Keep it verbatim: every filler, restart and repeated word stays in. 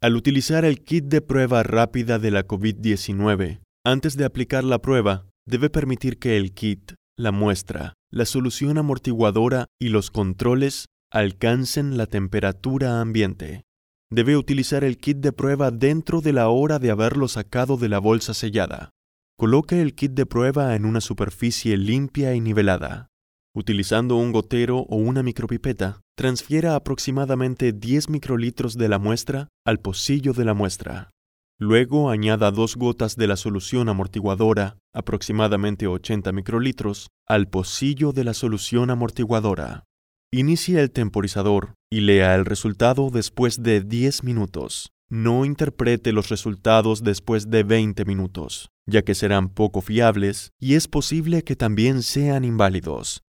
Al utilizar el kit de prueba rápida de la COVID diecinueve, antes de aplicar la prueba, debe permitir que el kit, la muestra, la solución amortiguadora y los controles alcancen la temperatura ambiente. Debe utilizar el kit de prueba dentro de la hora de haberlo sacado de la bolsa sellada. Coloque el kit de prueba en una superficie limpia y nivelada. Utilizando un gotero o una micropipeta, transfiera aproximadamente diez microlitros de la muestra al pocillo de la muestra. Luego añada dos gotas de la solución amortiguadora, aproximadamente ochenta microlitros, al pocillo de la solución amortiguadora. Inicie el temporizador y lea el resultado después de diez minutos. No interprete los resultados después de veinte minutos, ya que serán poco fiables y es posible que también sean inválidos.